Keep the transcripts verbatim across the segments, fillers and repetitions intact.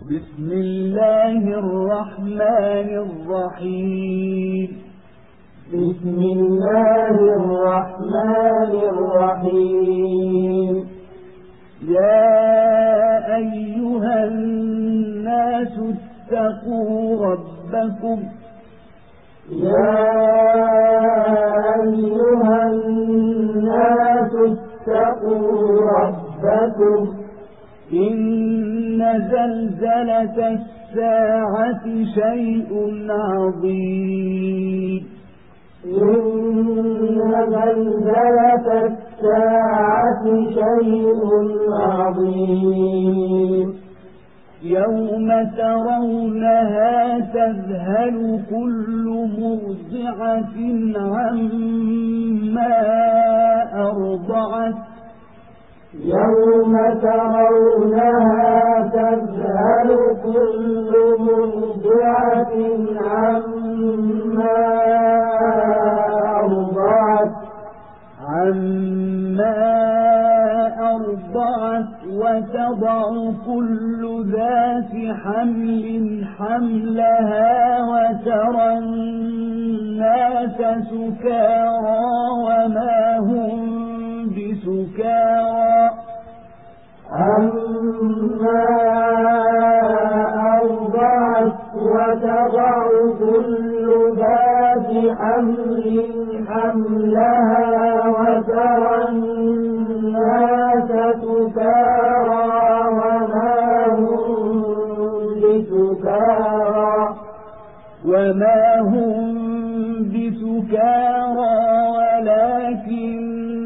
بسم الله الرحمن الرحيم بسم الله الرحمن الرحيم يا أيها الناس اتقوا ربكم يا أيها الناس اتقوا ربكم إن زلزلة الساعة شيء عظيم إن زلزلة الساعة شيء عظيم يوم ترونها تذهل كل مرضعة عما أرضعت يوم ترونها تذهل كل مرضعة عما أرضعت عما أرضعت وتضع كل ذات حمل حملها وترى الناس سكارى وما هم بسكارى عما أرضعت وتضع كل ذات حمل حملها وترى الناس سكارى وما هم بسكارى وما هم بسكارى ولكن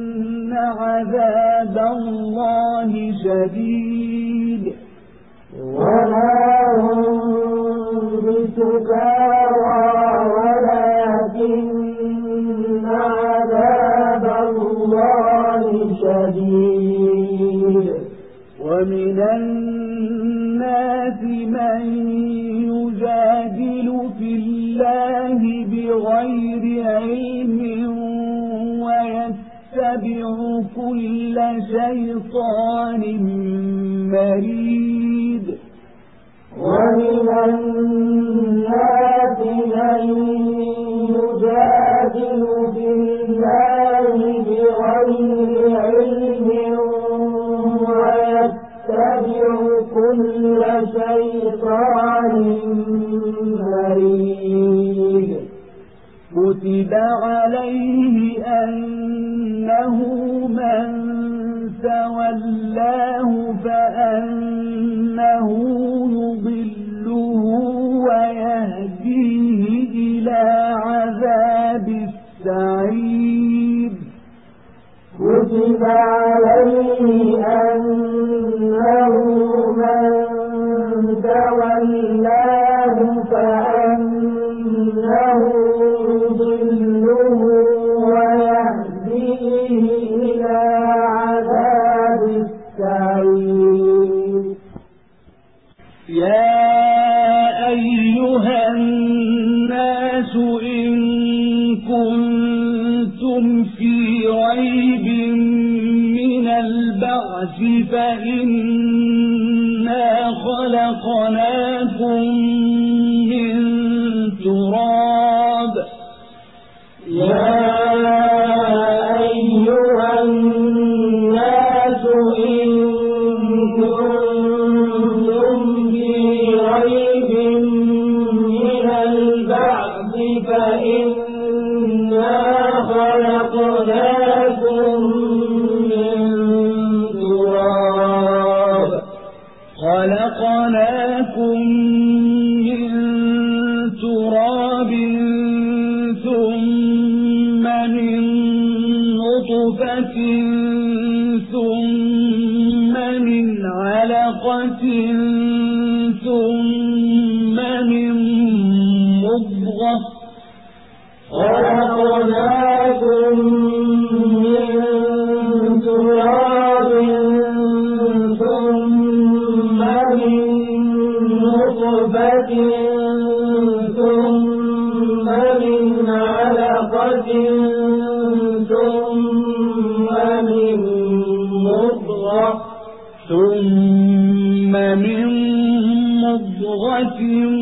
عذاب الله شديد وما هم بسكارى ولكن عذاب الله شديد ومن الناس من يجادل في الله بغير علم ويتبع كل شيطان مريد ومن الناس من يجادل في الله بغير علم ويتبع كل شيطان مريد كتب عليه أنه من تولاه فأنه يضله ويهديه إلى عذاب السعير كتب عليه أنه من تولاه فأنه يضله ويهديه إلى عذاب السعير يا أيها الناس إن كنتم في ريب من البعث فإنا خلقناكم من تراب يا أيها الناس إن كنتم في ريب من البعث فإنا خلقناكم من تراب خلقناكم من تراب ثم من نطفة ثم من علقة ثم من مضغة خلقناكم من تراب ثم من نطفة ثم من علقة ثم من مضغة ثم من مضغة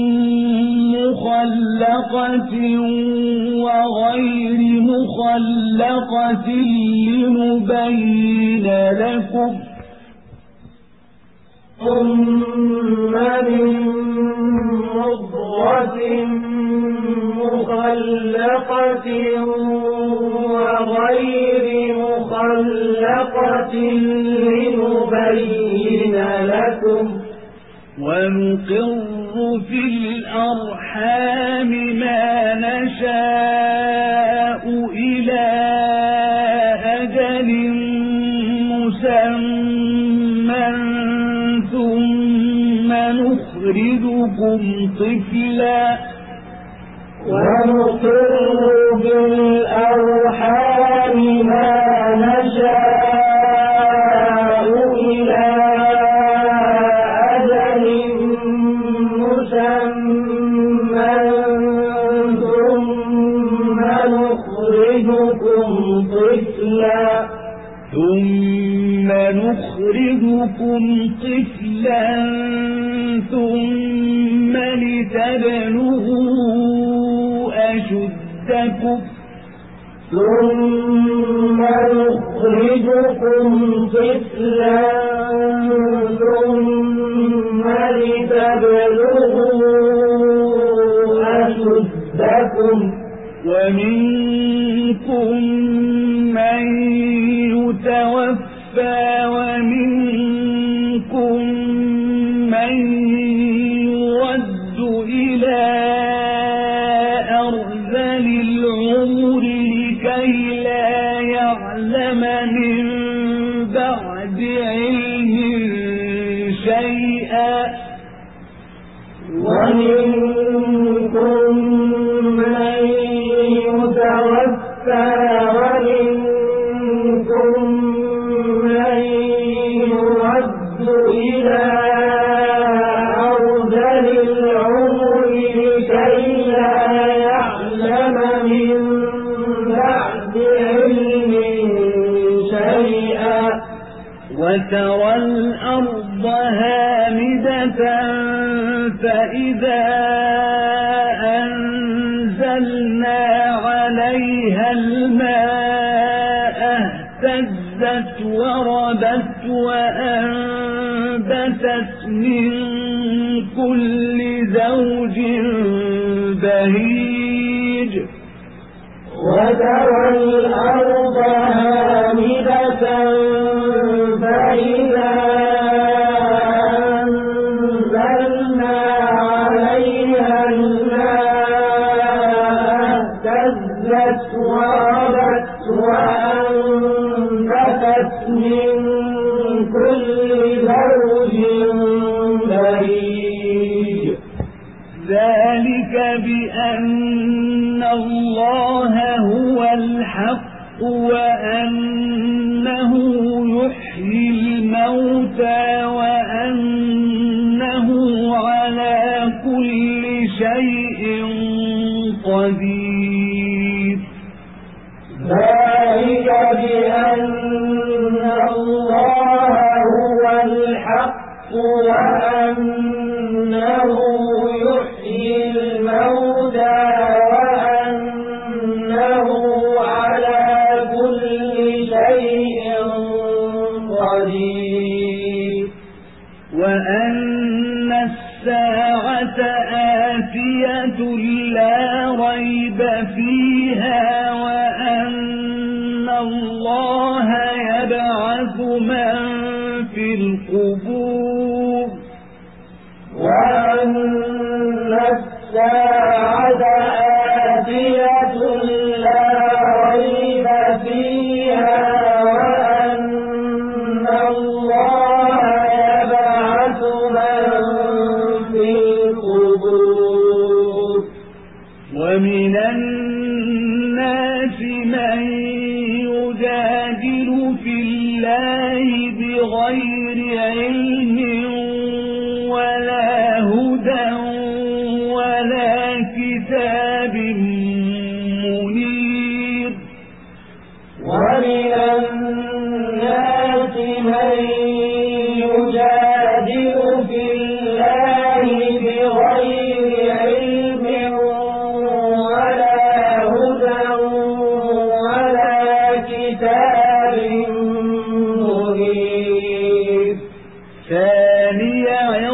مخلقة وغير مخلقة لنبين لكم ثم من مضغة مخلقة وغير مخلقة لنبين لكم ونقر في الأرحام ما نشاء إلى أجل مسمى ثم نخرجكم طفلا ونقر في الأرحام ما نشاء إلى أجل مسمى ثم نخرجكم طفلا ثم نخرجكم طفلا ثم لتبلغوا أشدكم ثم نخرجكم طفلا ثم لتبلغوا أشدكم ومنكم من يتوفى ومنكم من يرد إلى أرذل العمر لكي لا يعلم من بعد علم شيئا ومنكم من يتوفى ومنكم من يرد إلى أرذل العمر لكي لا يعلم من بعد علم شيئا وترى الأرض هامدة فإذا أنزلنا عليها الماء اهتزت وربت وأنبتت من كل زوج بهيج وترى الأرض هامدة فإذا أنزلنا عليها الماء اهتزت وربت وأنبتت من كل زوج بهيج ذلك بأن الله هو الحق وأنه يحيي الموتى وأنه على كل شيء قدير ذلك بأن الله هو الحق وأنه يحيي الموتى وأنه على كل شيء قدير وأن الساعة آتية لا ريب فيها وأن الله يبعث من في القبور وأن الساعة آتية لا ريب فيها وأن الله يبعث من في القبور ومن الناس من يجادل في الله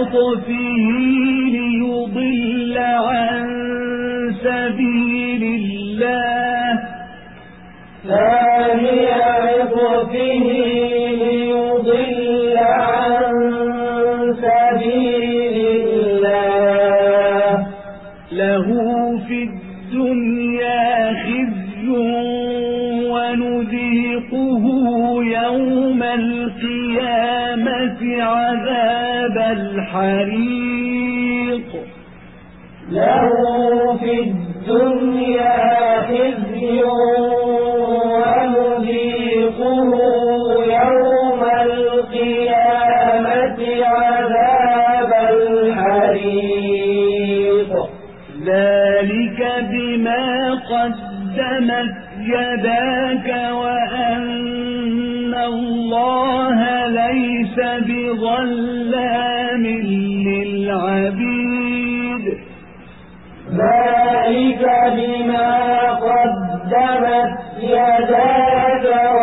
عطفه ليضل عن سبيل الله ثاني عطفه ليضل عن سبيل الله له في الدنيا خزي ونذيقه يوم القيامة عذاب الحريق له في الدنيا خزي ونذيقه يوم القيامة عذاب الحريق ذلك بما قدمت يداك وأن الله ليس بظلام للعبيد ذلك بما قدمت يداك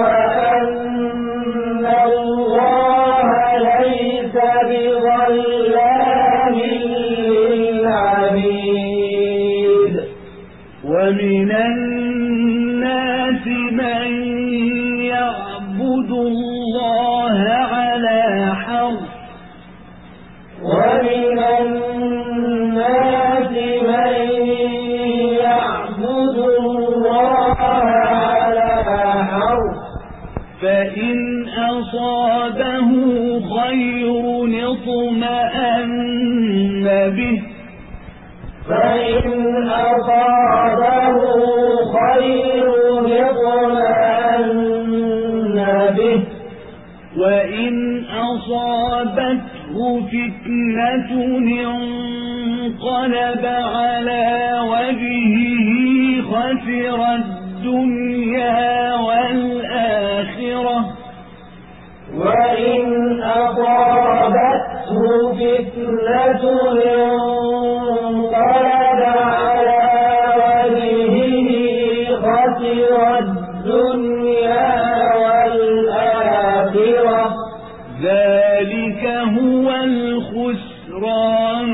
وأن الله ليس بظلام للعبيد ومن الناس من يعبد الله على حرف ومن الناس من يعبد الله على حرف فإن أصابه خير اطمأن به فإن أصابه خير اطمأن به وإن أصابته فتنة انقلب على وجهه خسر الدنيا والآخرة وإن أصابته فتنة انقلب على وجهه خسر الدنيا والآخرة ذلك هو الخسران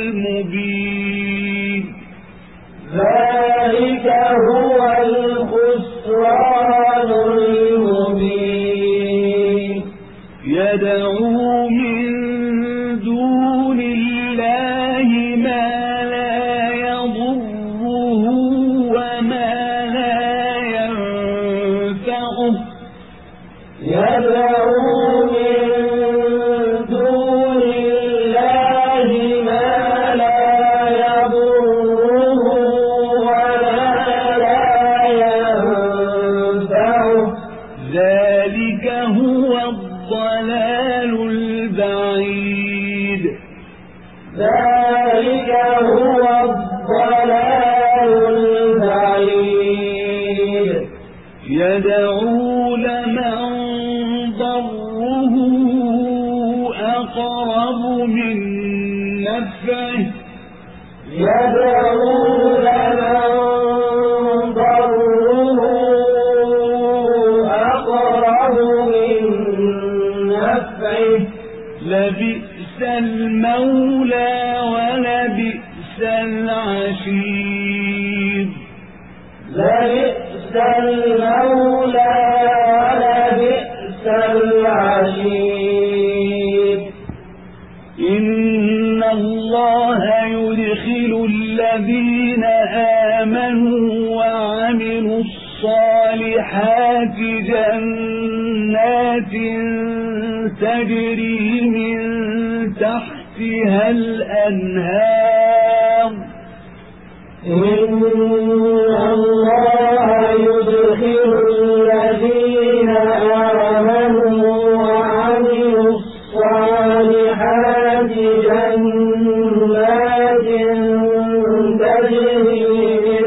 المبين ذلك هو الخسران المبين يدعو من دون الله ما لا يضره وما لا ينفعه يدعو من دون الله ما لا يضره وما لا ينفعه ذلك هو الضلال البعيد ذلك هو الضلال البعيد يدعو لمن ضره أقرب من نفعه يدعو لمن ضره أقرب من نفعه لبئس المولى ولبئس العشير لبئس المولى ولبئس العشير إن الله يدخل الذين آمنوا وعملوا الصالحات جنات تجري من تحتها الأنهار إن الله يدخل الذين آمنوا وعملوا الصالحات جنات تجري من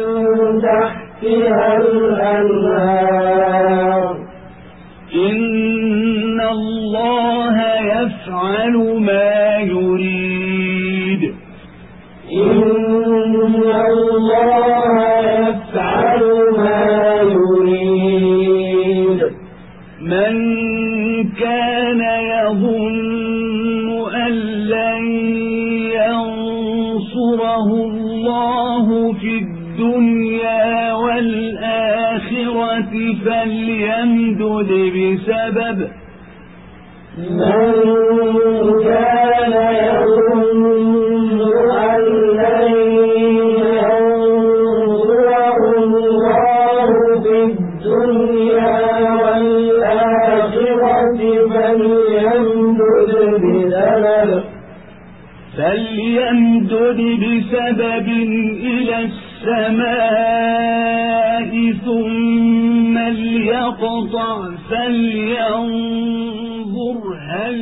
تحتها الأنهار إن الله يفعل ما يريد إن الله يفعل ينصره الله في الدنيا والآخرة فليمدد بسبب من كان يظن أن لن ينصره الله في الدنيا والآخرة فليمدد بسبب فليمدد بسبب إلى السماء ثم ليقطع فلينظر هل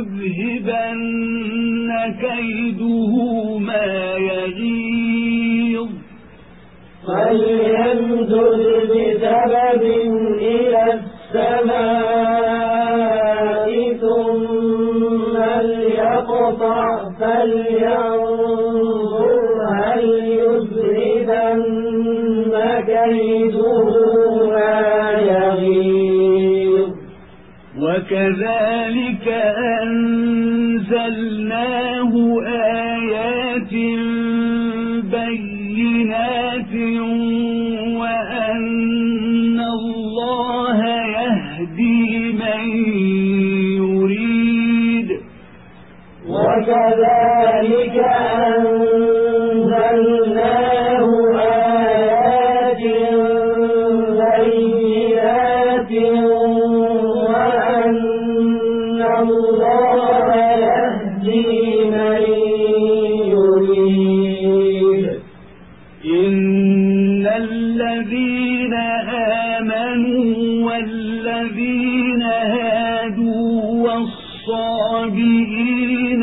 يذهبن كيده ما يغيظ فليمدد بسبب إلى السماء ثم ليقطع فلينظر هل يذهبن كيده ما يغيظ وكذلك أنزلناه آيات بينات وأن الله يهدي من يريد وكذلك أنزلناه آيات بينات وأن الله يهدي من يريد إن الذين آمنوا والذين هادوا والصابئين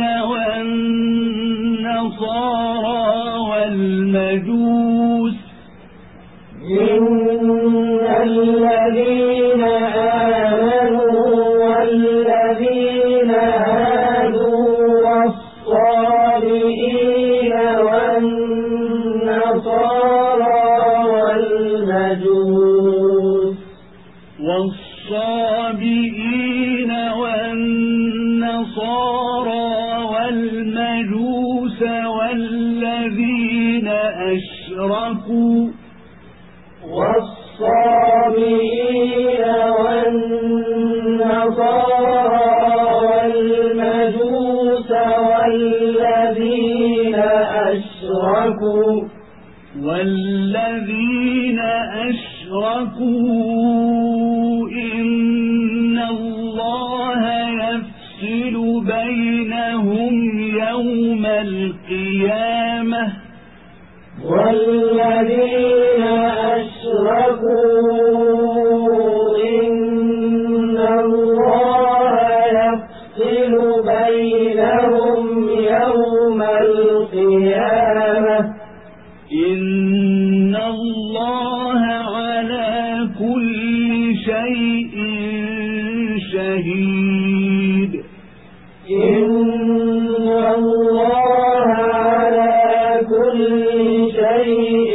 والنصارى والمجوس إن الذين آمنوا والذين هادوا والصابئين والنصارى والمجوس والصابئين والنصارى والمجوس والذين أشركوا والصابئين والنصارى والمجوس والذين أشركوا والذين أشركوا إن الله يفصل بينهم يوم القيامة والذين أشركوا إن الله يفصل بينهم يوم القيامة إن الله على كل شيء شهيد إن الله على كل شيء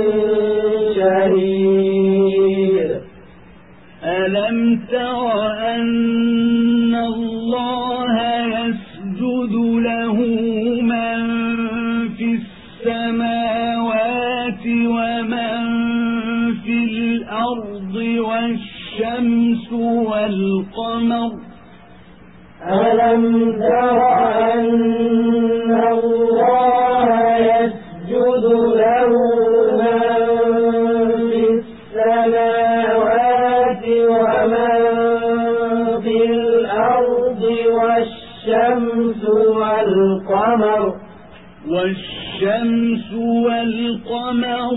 شهيد ألم تر أن الله يسجد له من في السماوات ومن في الأرض والشمس والقمر ألم تر أن الله يسجد له من في السماوات ومن في الأرض والشمس والقمر والشمس والقمر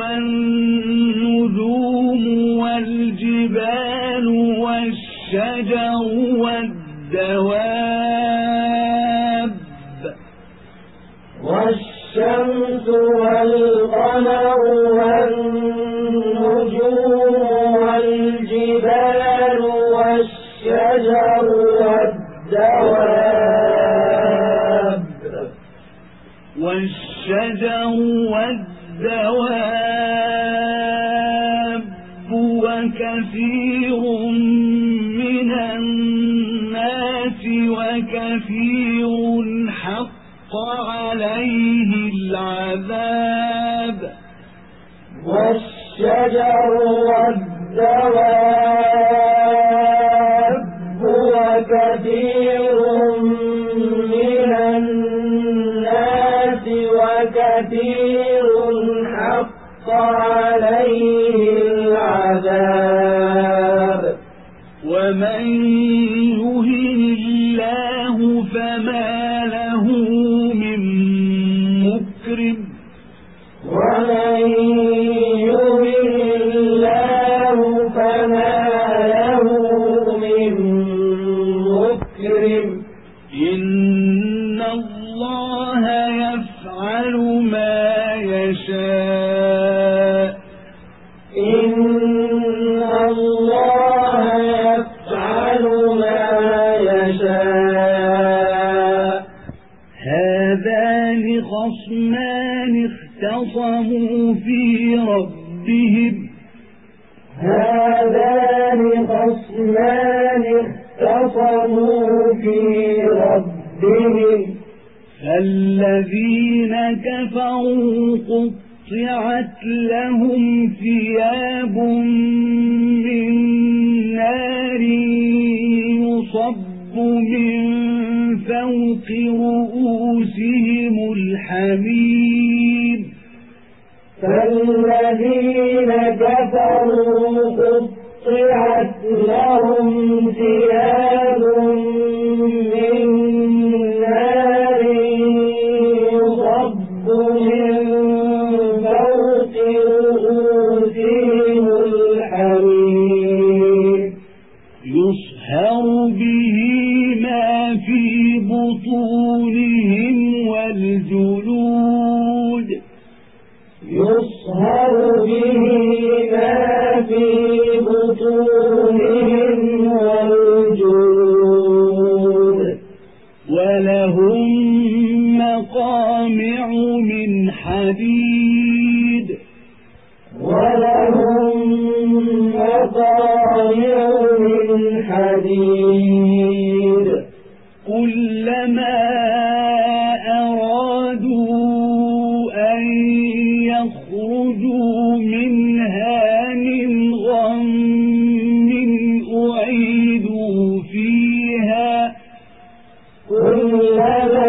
والنجوم والجبال والشجر والدواب والشمس والقمر والنجوم والجبال والشجر والدواب والشجر والدواب وكثير من الناس وكثير حق عليه العذاب والشجر والدواب وكثير من الناس وكثير حق عليه العذاب ومن يهن الله فما له من مكرم ومن يهن الله فما له من مكرم إن الله يفعل ما يشاء إن الله يفعل ما يشاء هذان خصمان اختصموا في ربهم هذان خصمان اختصموا في ربهم فالذين كفروا قطعت لهم ثياب من نار يصب من فوق رؤوسهم الحميم فالذين كفروا قطعت لهم ثياب من نار يصب من فوق رؤوسهم الحميم يصهر به ما في بطونهم والجلود يصهر به ما في بطونهم والجلود ولهم مقامع من حديد ولهم مقامع من حديد كلما أرادوا أن يخرجوا منها من غم أعيدوا فيها كلما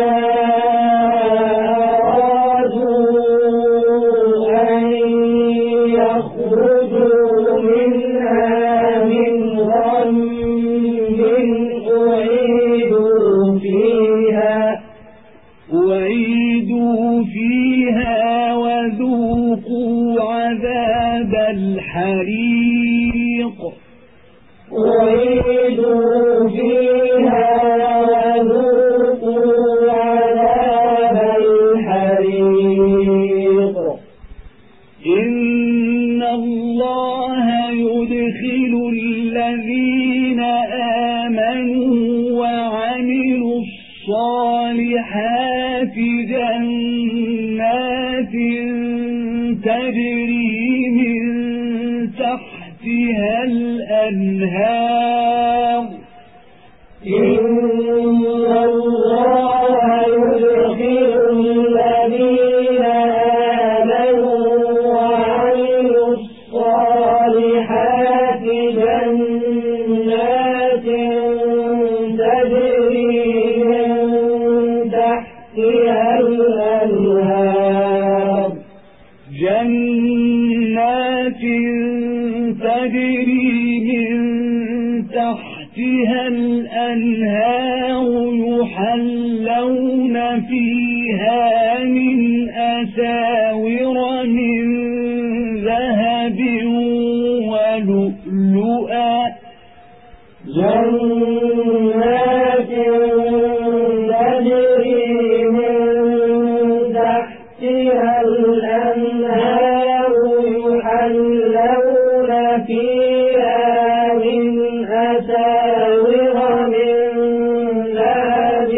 أرادوا أن يخرجوا منها من غم أعيدوا فيها أعيدوا فيها وذوقوا عذاب الحريق أعيدوا فيها وذوقوا عذاب الحريق إن الله يدخل الذين آمنوا وعملوا الصالحات جنات تجري من تحتها الأنهار إن الله يدخل الذين آمنوا وعملوا الصالحات جنات تجري من تحتها الأنهار جنات تجري من تحتها الأنهار يحلون فيها من أساور من ذهب ولؤلؤا جنات تجري من تحتها الأنهار يحلون فيها من أساور من ذهب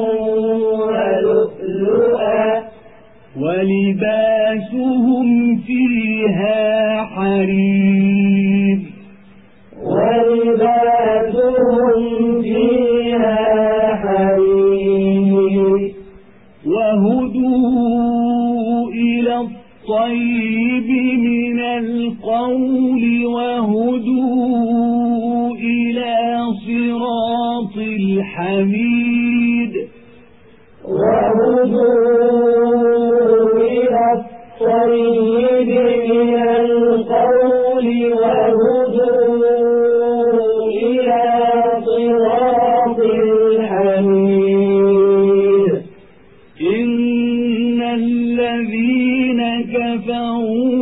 ولؤلؤا ولباسهم فيها حرير ولباسهم فيها حرير وهدوا إلى الطيب من القول وهدوا إلى صراط الحميد وهدوا إلى الطيب من القول وهدوا إلى صراط الحميد إن الذين كفروا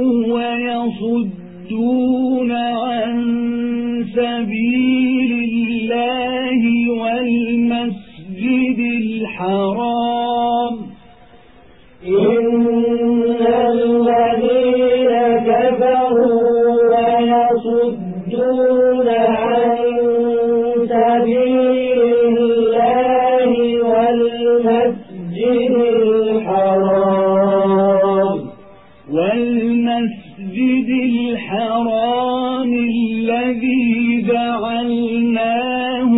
ويصدون عن سبيل الله والمسجد الحرام إن الذين كفروا ويصدون عن سبيل الله والمسجد الحرام والمسجد الحرام الذي جعلناه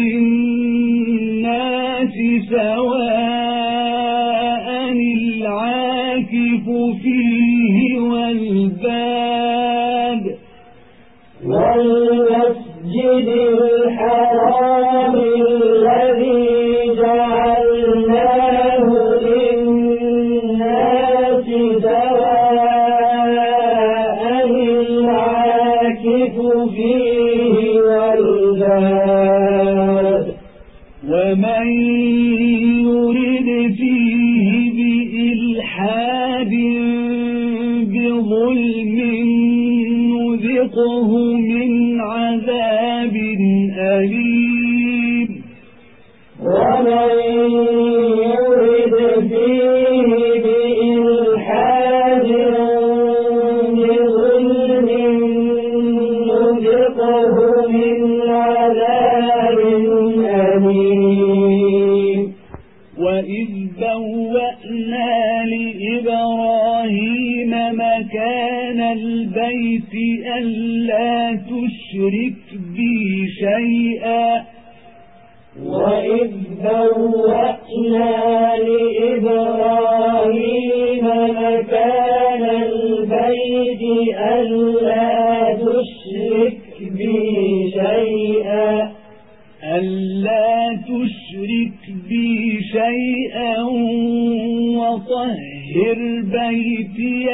للناس سواء العاكف فيه والباد والمسجد الحرام الذي جعلناه للناس سواء العاكف فيه والباد ومن يرد فيه بإلحاد بظلم نذقه من عذاب أليم ومن يرد فيه بإلحاد بظلم نذقه من عذاب أليم وإذ بوأنا لإبراهيم مكان البيت ألا تشرك بي شيئا وإذ بوأنا لإبراهيم مكان البيت ألا تشرك بي شيئا ألا تشرك بي شيئا وطهر بيتي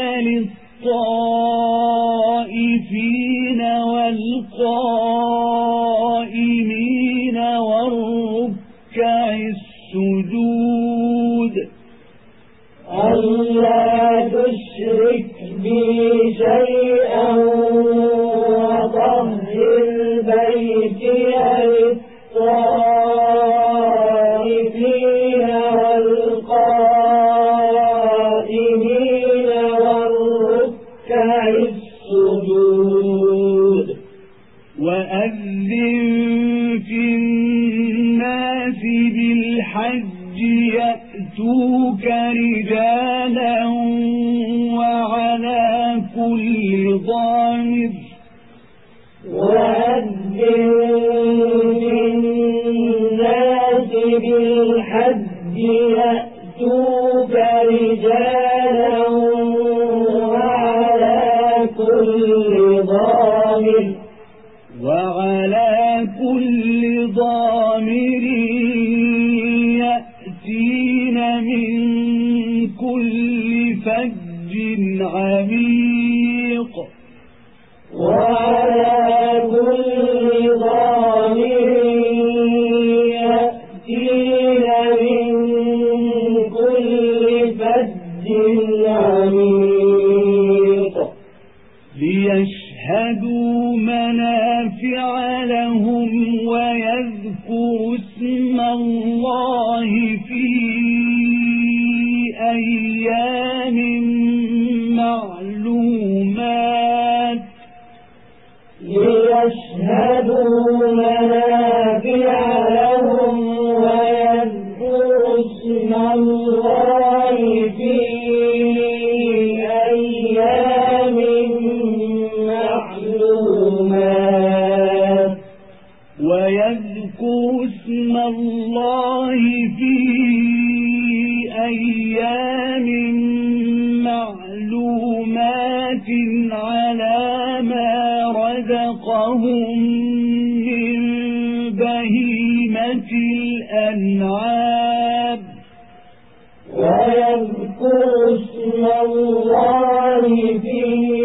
للطائفين والقائمين والركع السجود ألا تشرك بي شيئا وطهر بيتي للطائفين والقائمين والركع السجود وأذن في الناس بالحج يأتوك رجالا وعلى كل ضامر وأذن في الناس بالحج يأتوك رجالا وعلى كل ضامر وعلى كل ضامر يأتين من كل فج عميق وعلى كل ضامر يأتين من كل فج عميق ليشهدوا منافع لهم ويذكروا اسم الله في أيام معلومات ليشهدوا منافع لهم ويذكروا اسم الله في أيام معلومات ويذكروا اسم الله في أيام أيام معلومات على ما رزقهم من بهيمة الأنعام ويذكر اسم الله في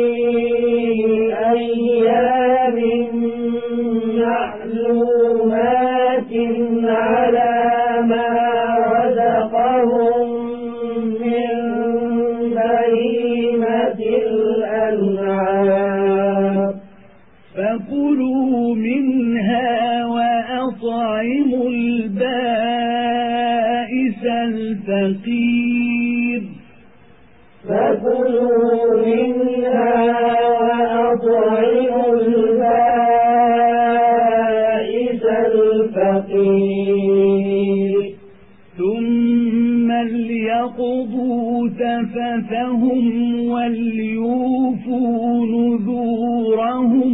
أيام معلومات على ما رزقهم من بهيمة الأنعام فكلوا منها وأطعموا البائس الفقير فكلوا منها وأطعموا البائس الفقير ثم ليقضوا تفثهم وليوفوا نذورهم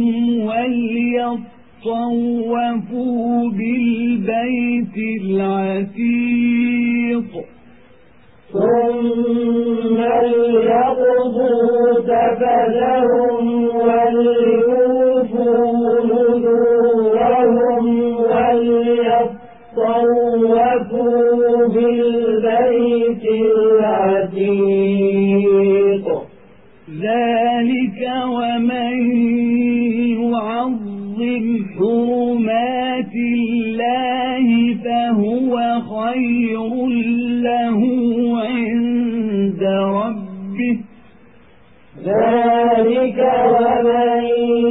وليطوفوا بالبيت العتيق ثم ليقضوا تفثهم وليوفوا نذورهم وليطوفوا بالبيت العتيق ذلك ومن يعظم حرمات الله فهو خير له عند ربه ذلك ومن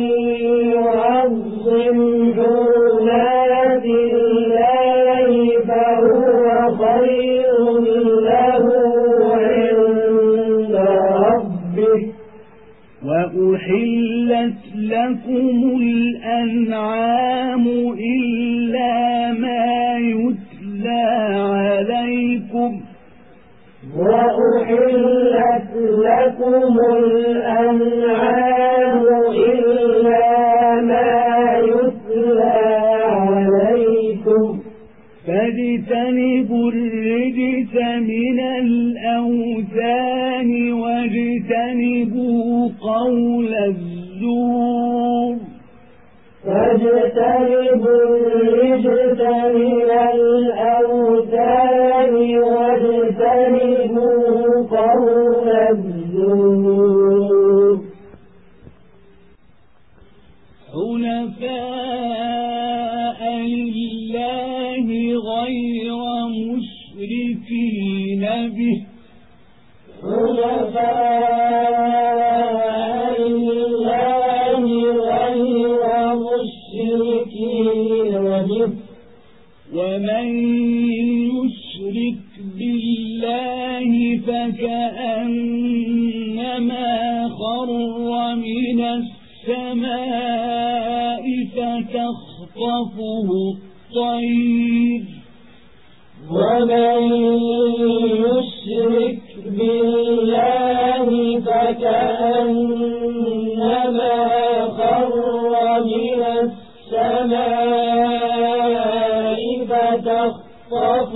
يعظم حرمات الله فهو خير له عند ربه وأحلت لكم الأنعام إلا ما يتلى عليكم وأحلت لكم الأنعام إلا ما يتلى عليكم فاجتنبوا الرجس من الأوثان واجتنبوا قول الزور فاجتنبوا الرجس من الأوثان واجتنبوا قول الزور حنفاء لله غير مشركين به حنفاء لله غير مشركين به ومن يشرك بالله فكأنما خر من السماء فتخطفه الطير ومن يشرك بالله فكأنما خر من السماء فتخطفه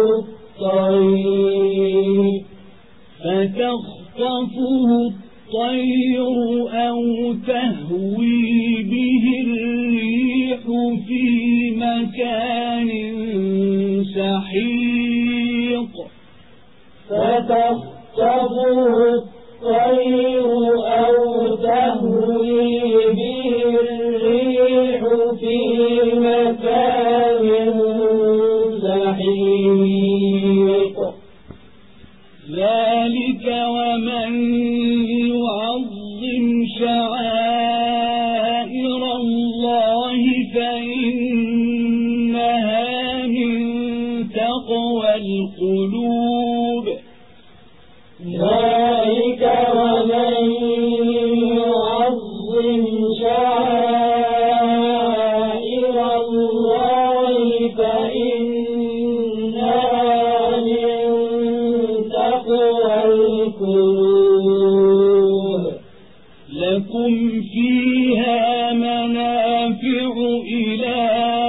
الطير فتخطفه الطير أو تهوي به الريح في مكان سحيق فتخطفه الطير أو تهوي به الريح في مكان سحيق ذلك ومن يعظم شعائر الله فإنها من تقوى القلوب ذلك ومن يعظم شعائر الله فإنها من تقوى القلوب لكم فيها منافع إلى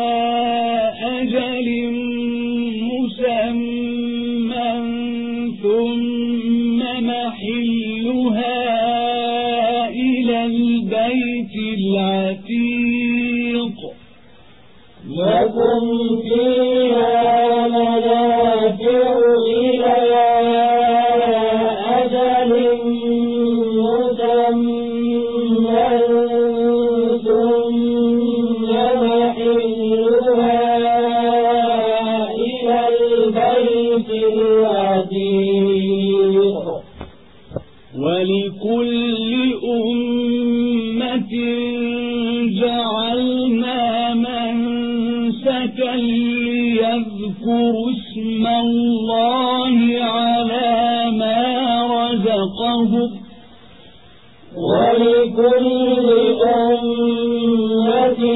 أجل مسمى ثم محلها إلى البيت العتيق لكم فيها منافع إلى أجل مسمى ثم محلها إلى البيت العتيق ولكل أمة جعلنا منسكا ليذكروا اسم الله على ما رزقهم ولكل أمة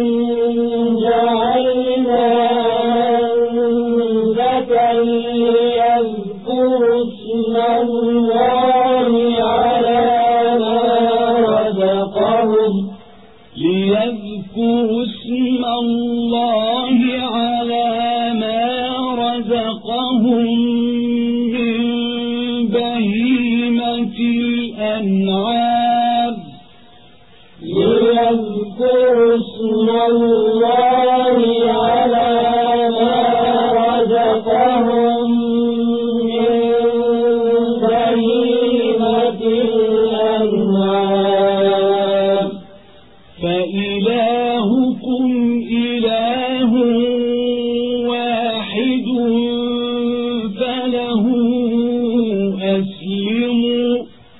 جعلنا منسكا ليذكروا اسم الله على ما رزقهم ليذكروا اسم الله على ما رزقهم من بهيمة الأنعام ليذكروا اسم الله على ما رزقهم من بهيمة الأنعام فإلهكم إله واحد فله أسلموا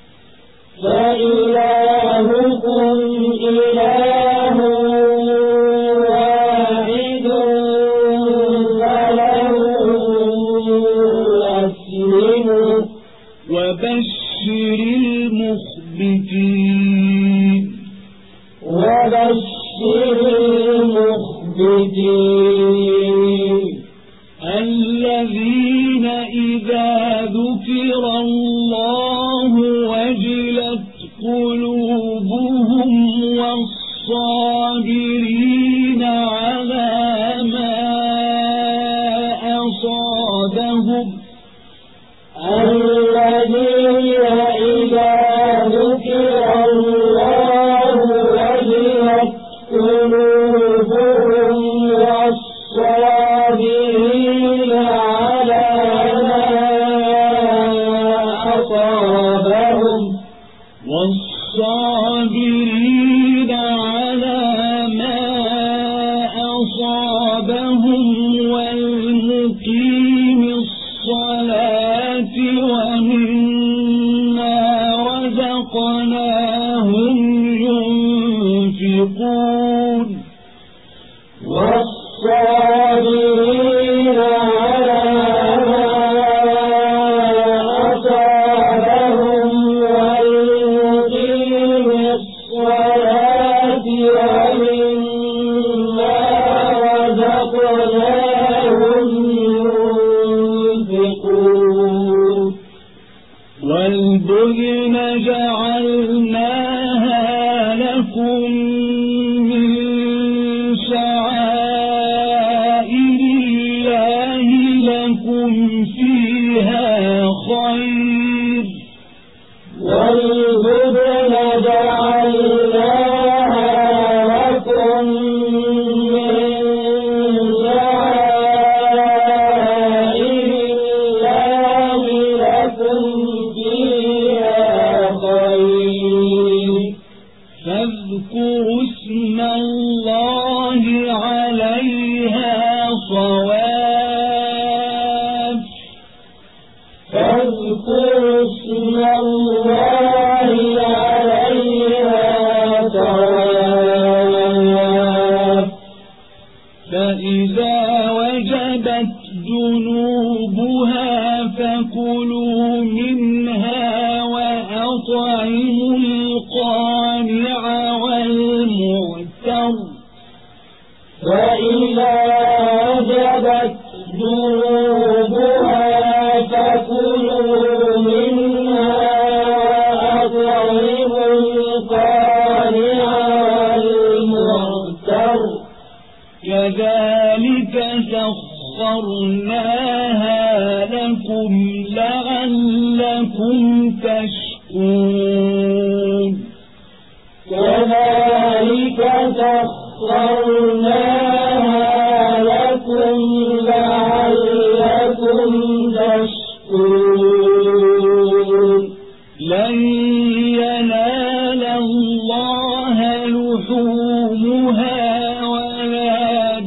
فإلهكم إله واحد فله أسلموا وبشر المخبتين وبشر المخبتين الذين إذا ذكر الله وجلت قلوبهم والصابرين على ما أصابهم الذين إذا ذكر الله وجلت قلوبهم والصابرين على ما أصابهم والصابرين على ما أصابهم والمقيم الصلاة ومما رزقناهم ينفقون والصابرين على ما أصابهم والمقيم الصلاة ومما رزقناهم ينفقون والبدن جعلناها لكم من شعائر الله لكم فيها خير والبدن جعلناها لكم من شعائر الله لكم فيها خير فاذكروا اسم الله عليها صواف فاذكروا اسم الله عليها صواف فإذا وجبت جنوبها فكلوا منها وأطعموا القانع والمعتر فإذا وجبت جنوبها فكلوا منها وأطعموا القانع والمعتر كذلك سخرناها لكم لعلكم لعلكم تشكرون كذلك سخرناها لكم لعلكم تشكرون لن ينال الله لحومها ولا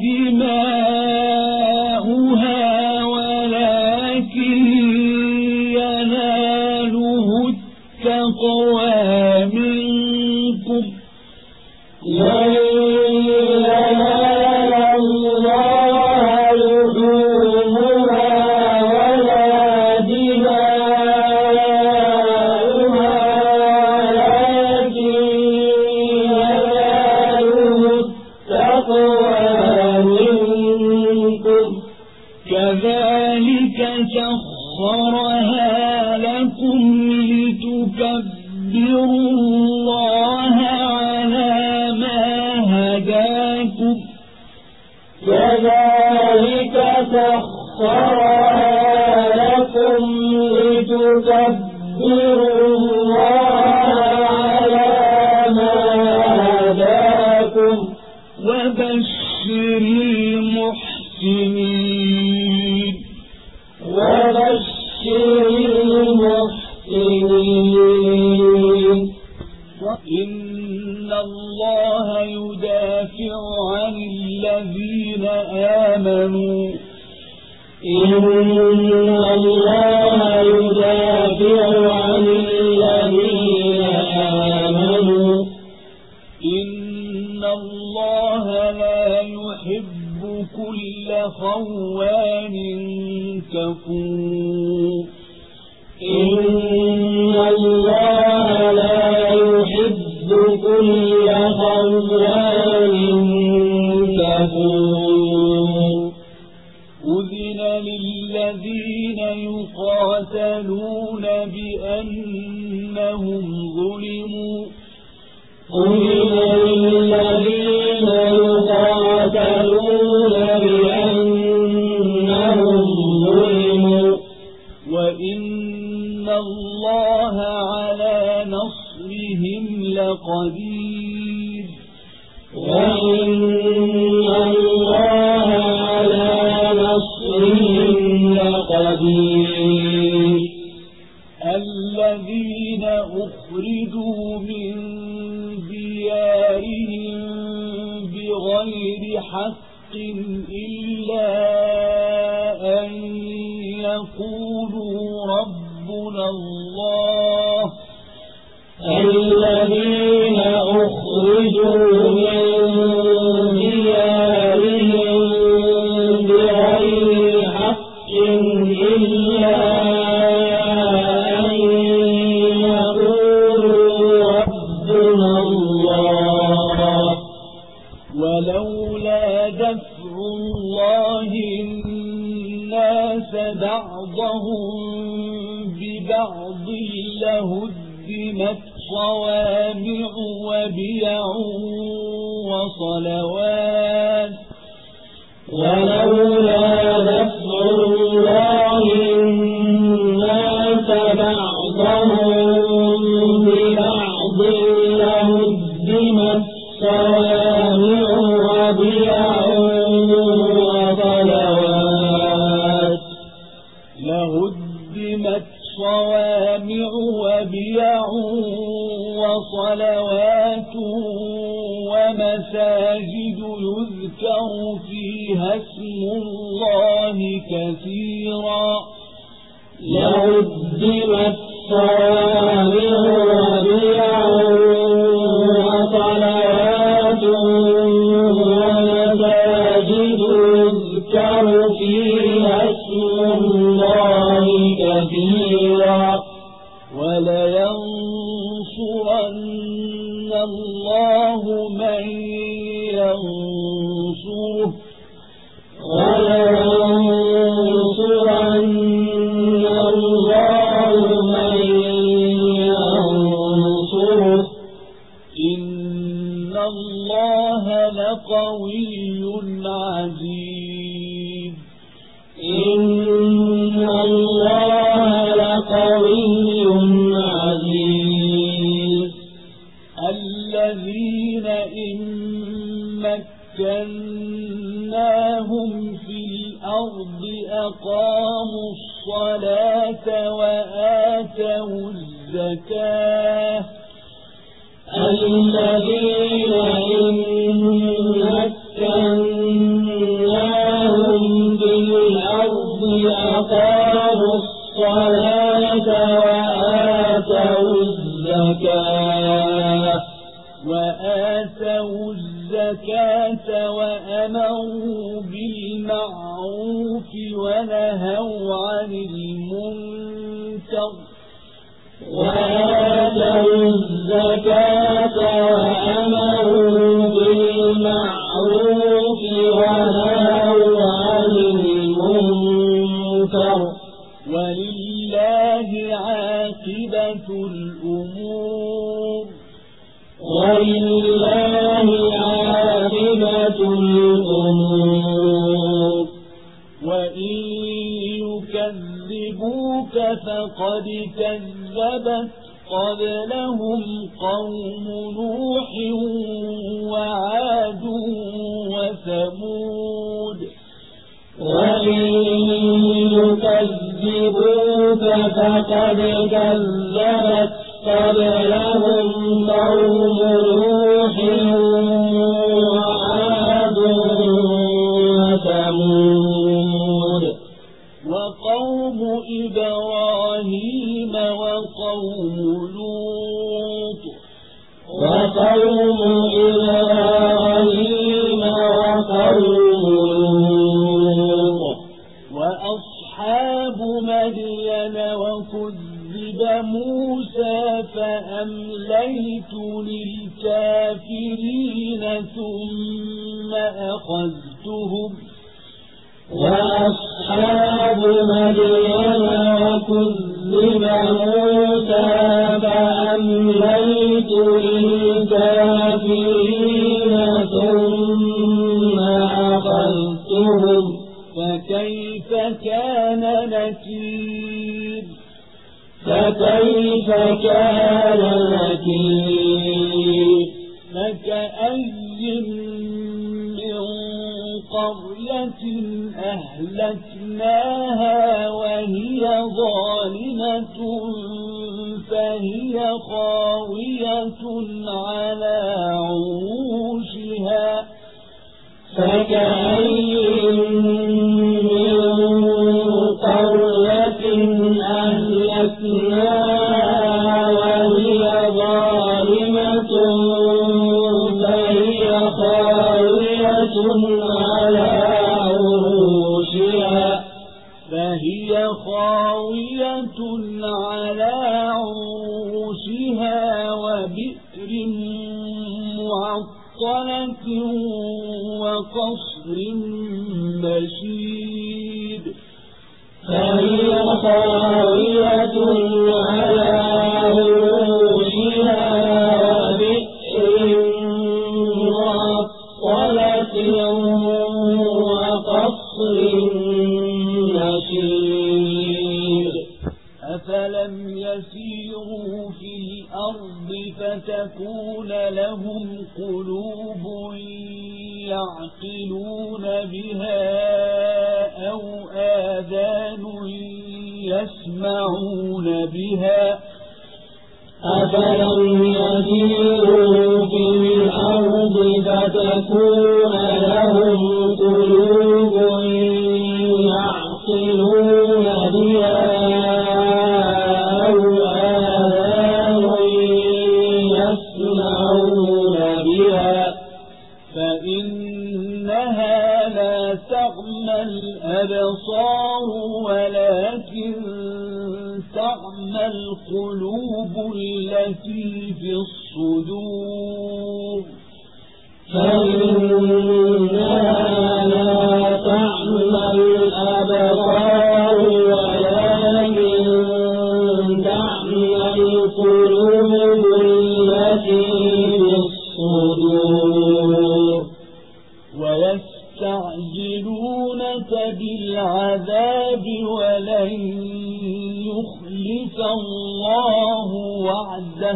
دماؤها ولكن يناله التقوى منكم لن ينال الله لحومها ولا دماؤها ولكن يناله التقوى منكم كذلك سخرها لكم لتكبروا الله على ما هداكم كذلك سخرها لكم لتكبروا الله على ما هداكم وبشر المحسنين وبشر المحسنين إن الله يدافع عن الذين آمنوا إن الله يدافع عن الذين آمنوا إن الله لا يحب كل خوان كفور إن الله لا يحب كل خوان كفور أذن للذين يقاتلون بأنهم ظلموا أذن للذين يقاتلون بأنهم ظلموا وإن الله على نصرهم لقدير وإن الله على نصرهم لقدير الذين أخرجوا من ديارهم بغير حق إلا أن يقولوا ربنا الله الذين أخرجوا من ديارهم بغير حق إلا أن يقولوا ربنا الله ولولا دفع الله الناس بعضهم ببعض لهدمت صوامع وبيع وصلوات ولولا دفع الله الناس بعضهم ببعض لهدمت صوامع وبيع وصلوات لهدمت صوامع وبيع وصلوات ومساجد يذكر فيها اسم الله كثيرا لهدمت صوامع وبيع وصلوات ومساجد يذكر فيها اسم الله كثيرا ولينصرن الله من ينصره ولينصرن الله من ينصره إن الله لقوي عزيز إن الله لقوي قوي عزيز. الذين إن مكناهم في الأرض أقاموا الصلاة وآتوا الزكاة. الذين إن مكناهم في الأرض أقاموا الصلاة وآتوا الزكاة وآتوا الزكاة وأمروا بالمعروف ونهوا عن المنكر وآتوا الزكاة وأمروا بالمعروف ونهوا عن المنكر ولله عاقبة الأمور ولله عاقبة الأمور. وإن يكذبوك فقد كذبت قبلهم قوم نوح وعاد وثمود. وإن يكذبوك فقد كذبت قبلهم قوم نوح وعاد وثمود وقوم إبراهيم وقوم لوط وقوم إبراهيم وقوم لوط وأصحاب مدين وكذب موسى فأمليت للكافرين ثم أخذتهم. وأصحاب مدين وكذب موسى فأمليت للكافرين ثم أخذتهم. فكيف كان نكير فكيف كان نكير. فكأي من قرية أهلكناها وهي ظالمة فهي خاوية على عروشها. فكأي من قرية أهلكناها وهي ظالمة فهي خاوية على عروشها فهي خاوية على عروشها وبئر معطلة وقصر مشيد. فهي خاوية على عروشها وبئر معطلة وقصر مشيد. أفلم يسيروا في الأرض فتكون لهم قلوب يعقلون بها أو آذان يسمعون بها. أفلم يسيروا في الأرض فتكون لهم قلوب يعقلون بها أو آذان يسمعون بها. فإنها لا تعمى الأبصار ولكن تعمى القلوب التي في الصدور. فإنها لا تعمى الأبصار ولكن تعمى القلوب التي في الصدور. ويستعجلونك بالعذاب ولن يخلف الله وعده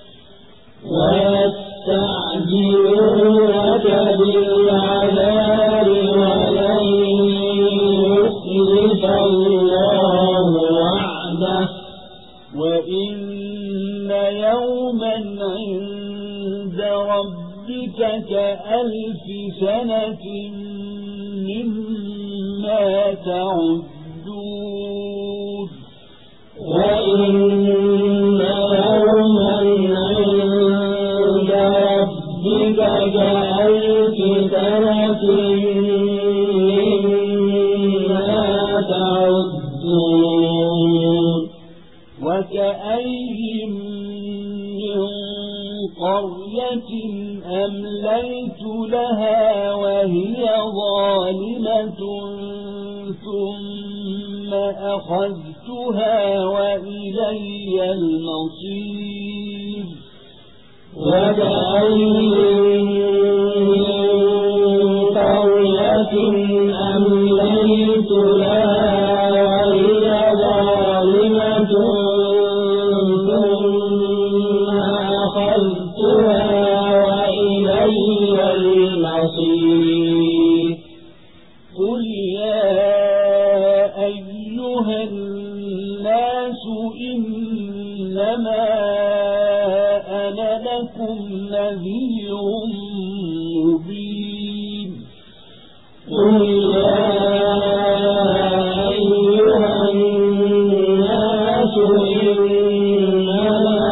ويستعجلونك بالعذاب ولن يخلف الله وعده وإن يوما عند ربك كألف سنة مما تعدون وإن يوما عند ربك كألف سنة مما تعدون وكأين من قرية أمليت لها وهي ظالمة ثم أخذتها وإلي المصير وكأين من قرية أمليت لها وهي ظالمة ثم أخذتها وإلي المصير قل يا أيها الناس إنما أنا لكم نذير مبين قل يا أيها الناس إنما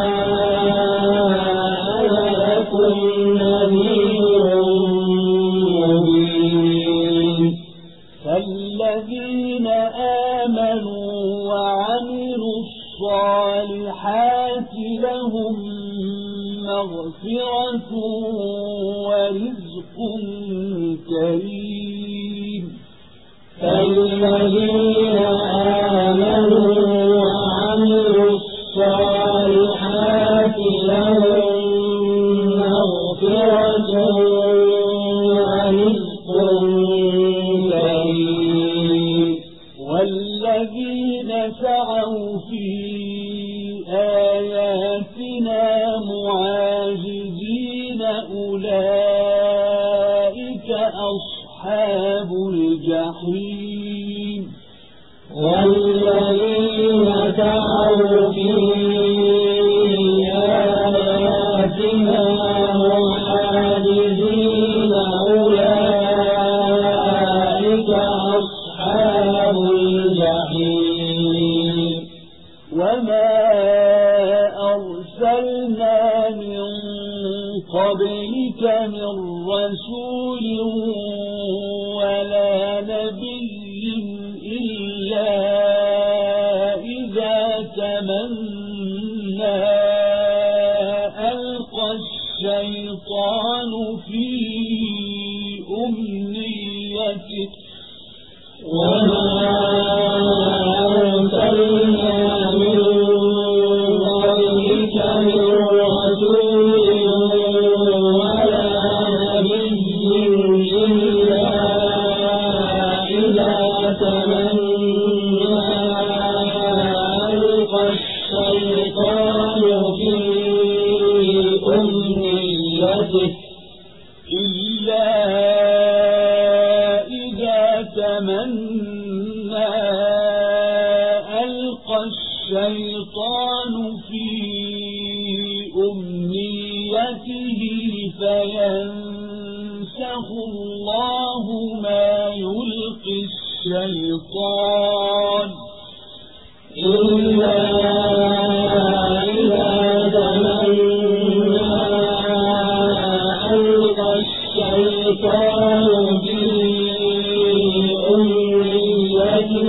أنا لكم نذير مبين فالذين آمنوا وعملوا الصالحات لهم مغفرة ورزق كريم فالذين آمنوا وعملوا الصالحات لهم مغفرة ورزق كريم والذين سعوا في آياتنا معاجزين أولئك أصحاب الجحيم والذين سعوا في آياتنا معاجزين أولئك أصحاب الجحيم وما أرسلنا من قبلك من رسول ولا نبي إلا إذا تمنى ألقى الشيطان في أمنيته وما أرسلنا من قبلك من رسول ولا نبي إلا إذا تمنى ألقى الشيطان في أمنيته إلا إذا تمنى ألقى الشيطان في أمنيته فينسخ الله ما يلقي الشيطان إلا إذا تمنى ألقى الشيطان في أمنيته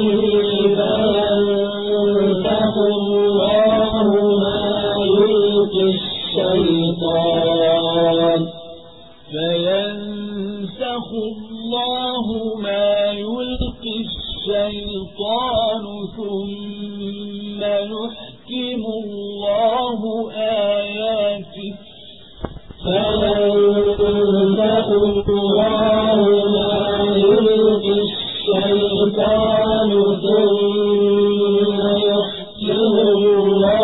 فينسخ الله ما يلقي الشيطان فينسخ الله ما يلقي الشيطان ثم يحكم الله آياته فينسخ الله ما يلقي الشيطان ثم يحكم الله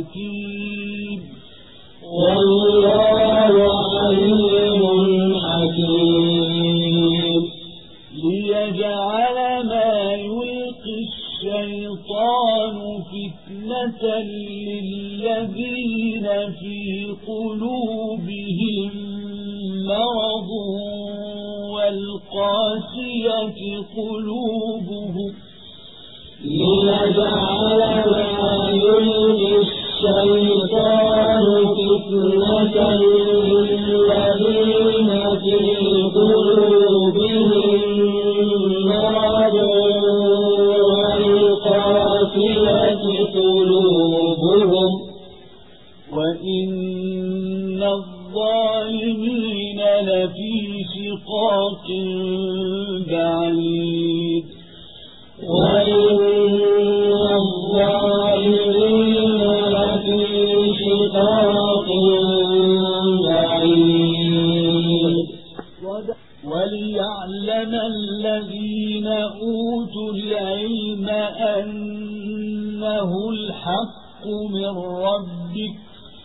حكيم والله عليم حكيم ليجعل ما يلقي الشيطان فتنة للذين في قلوبهم مرض والقاسية قلوبهم ليجعل ما يلقي الشيطان فتنة للذين في قلوبهم مرض والقاسية قلوبهم وإن الظالمين لفي شقاق بعيد وإن الظالمين لفي شقاق بعيد وليعلم الذين أوتوا العلم أنه الحق من ربك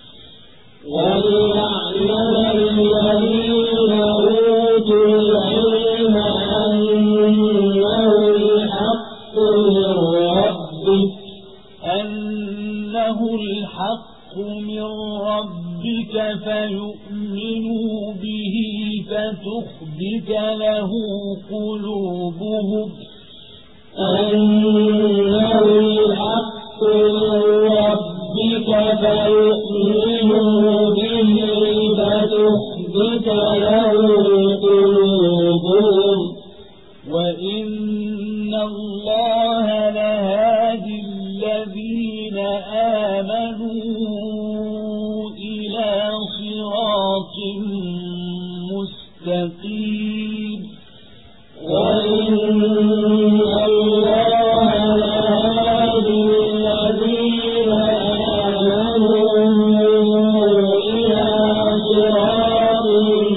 وليعلم الذين أوتوا العلم أنه الحق من ربك أنه الحق من ربك فيؤمنوا به فتخبت له قلوبهم أنه الحق من ربك فيؤمنوا به فتخبت له قلوبهم وإن الله لهادي الذين آمنوا إلى صراط مستقيم وإن الله لهادي الذين آمنوا إلى صراط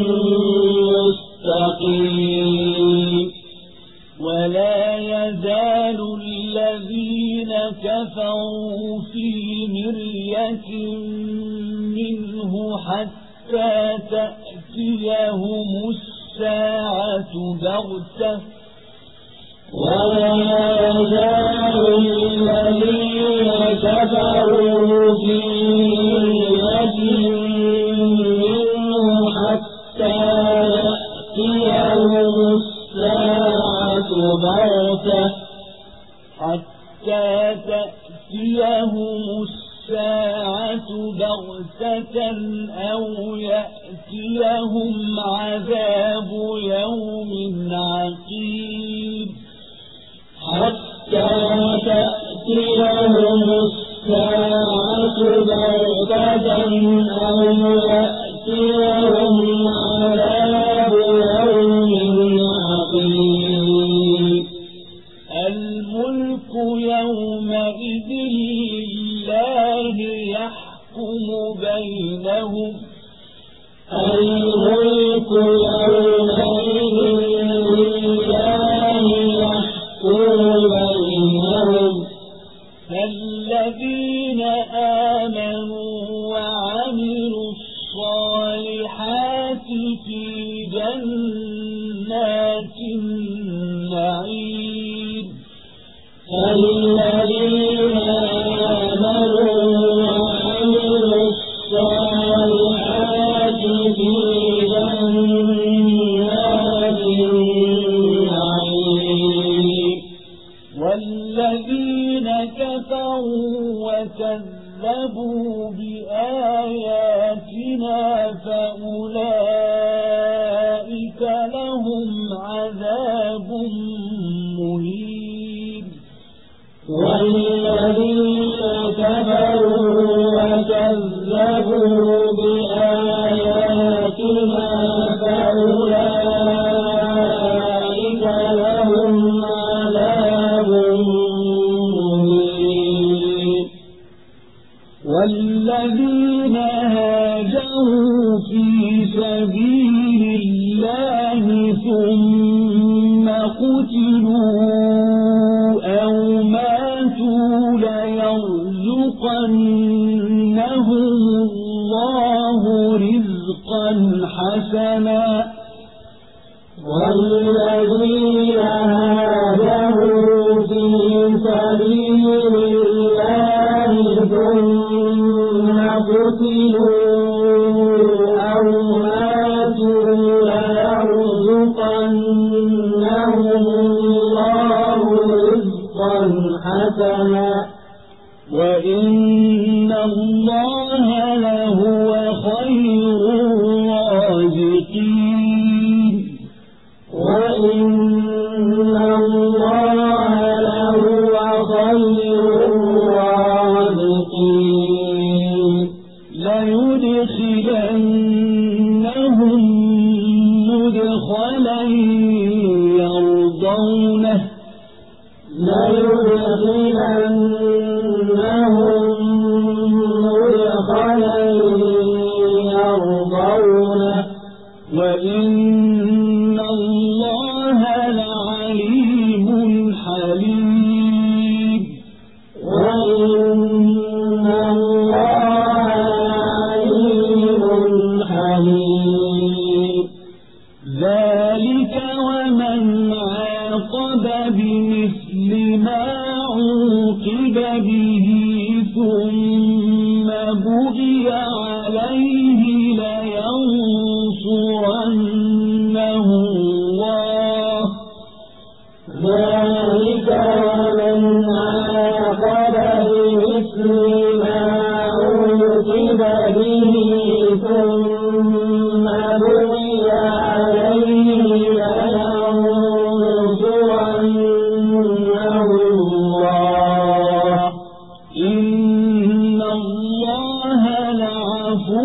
مستقيم ولا يزال الذين كفروا في مرية منه حتى تأتيهم الساعة بغتة ولا يزال الذين كفروا في مرية منه حتى تأتيهم الساعة بغتة حتى تأتيهم الساعة بغتة أو يأتيهم عذاب يوم عقيم حتى تأتيهم الساعة بغتة أو يأتيهم عذاب يوم عقيم الملك يومئذ لله يحكم بينهم الملك يومئذ لله يحكم بينهم فالذين آمنوا وعملوا الصالحات في جنات النعيم الذين آمنوا وعملوا الصالحات في جنات النعيم والذين كفروا وكذبوا بآياتنا فأولئك لهم عذاب مهين والذين كفروا وكذبوا بآياتنا فأولئك لهم عذاب مهين والذين هاجروا في سبيل الله ثم قتلوا أو ماتوا ليرزقنهم حسنا والذين هاجروا في سبيل الله ثم قتلوا أو ماتوا ليرزقنهم الله رزقا حسنا وإن الله لهو خير الرازقين وإن الله لهو خير الرازقين ليدخلنهم مدخلا يرضونه ليدخلنهم مدخلا يرضونه وإن الله لعليم حليم وإن الله لعليم حليم ذلك ومن عاقب بمثل ما عوقب به ثم بغي عليه لينصرنه الله ذلك ومن عاقب بمثل ما عوقب به ثم بغي عليه لينصرنه الله إن الله لعفو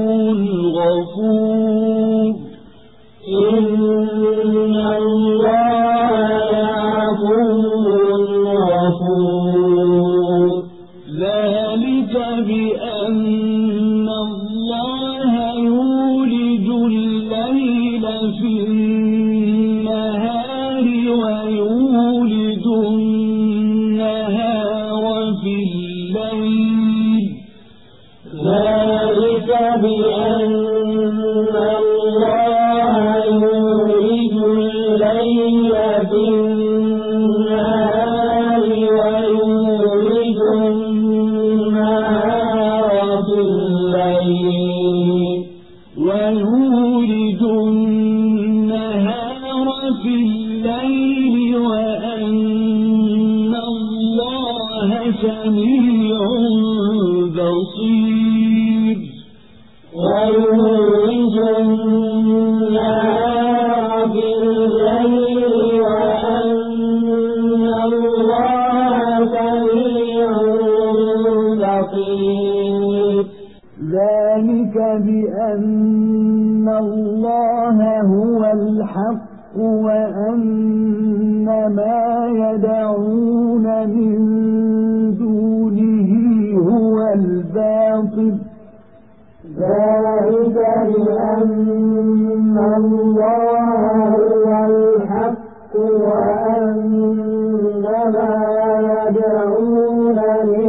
غفور إن الله لعفو غفور ذلك بأن الله يولج الليل في النهار ويولج النهار في الليل ذلك بأن الله يولج الليل في النهار ويولج النهار في الليل ويولج النهار في الليل وأن الله سميع بصير ويولج النهار في الليل وأن الله سميع بصير ذلك بأن الله هو الحق وأن ما يدعون من دونه هو الباطل ذلك بأن الله هو الحق وأن ما يدعون من